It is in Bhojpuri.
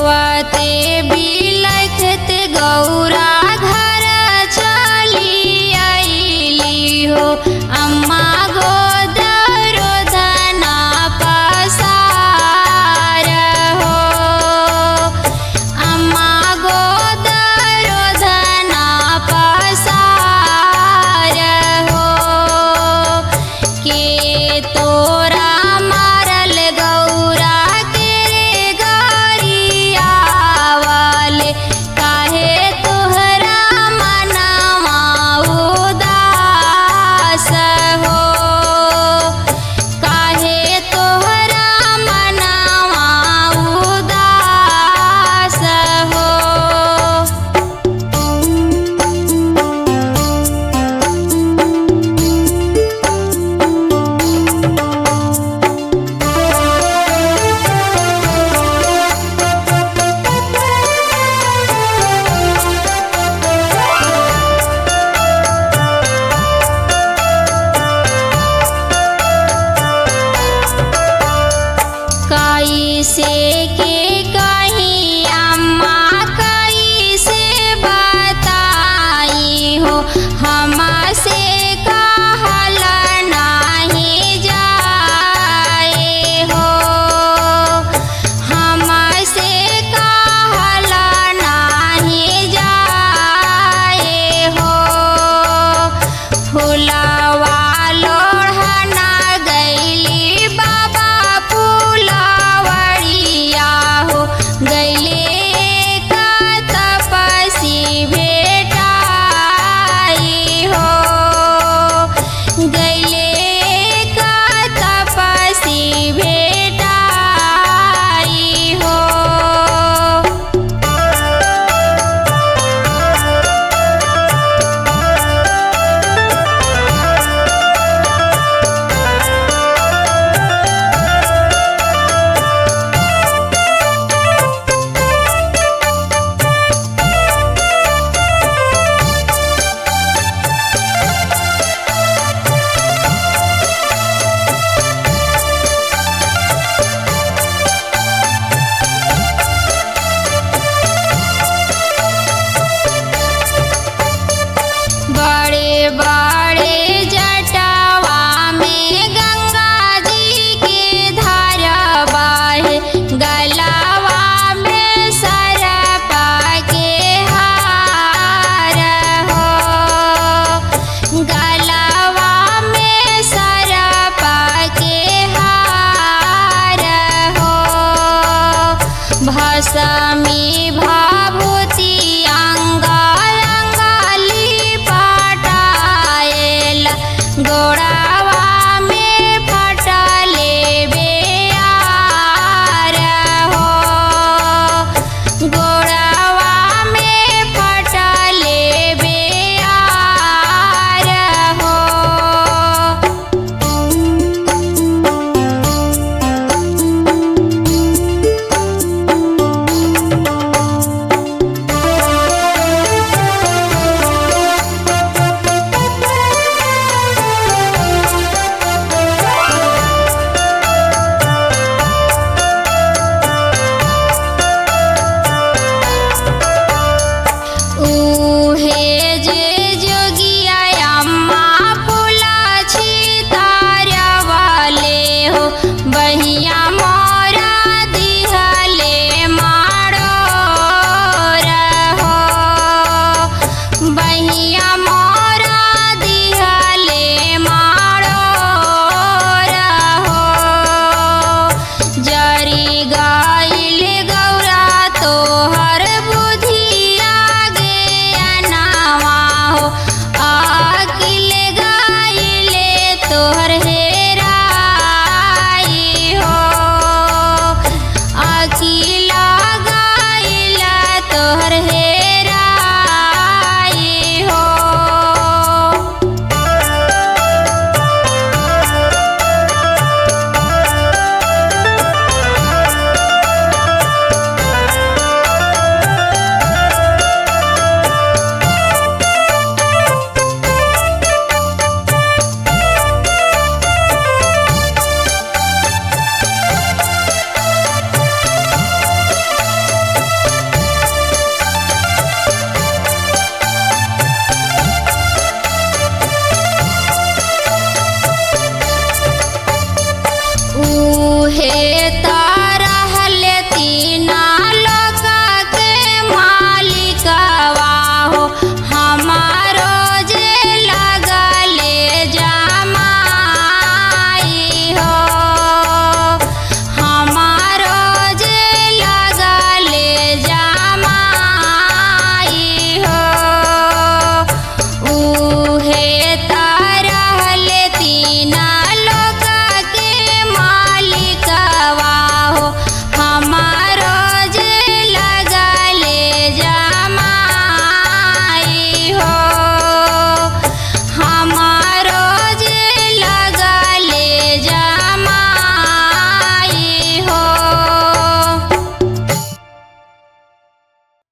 रोवते बिलखत गौरा घर चली आईली हो। अम्मा गोद रोदना पसार हो। अम्मा गोद रोदना पसार हो। के तोरा मारल गौरा के गरियावल काहे तोहरा मनवा उदास हो। काहे तोहरा मनवा उदास हो। कैसे के कहीं अम्मा कैसे बताई हो। हमसे कहल नहीं जाए हो। हमसे कहल नहीं जाए हो। फुलवा लोढ़ना गैली बाबा फुलवड़िया हो। गैले का तपसी भेटाई हो। गैले का तपसी भेटाई हो। बड़े बड़े जटावा में गंगा जी के धारा बहे। गलावा में सरपा के हार हो। गलावा में सरपा के हार हो। भस्मी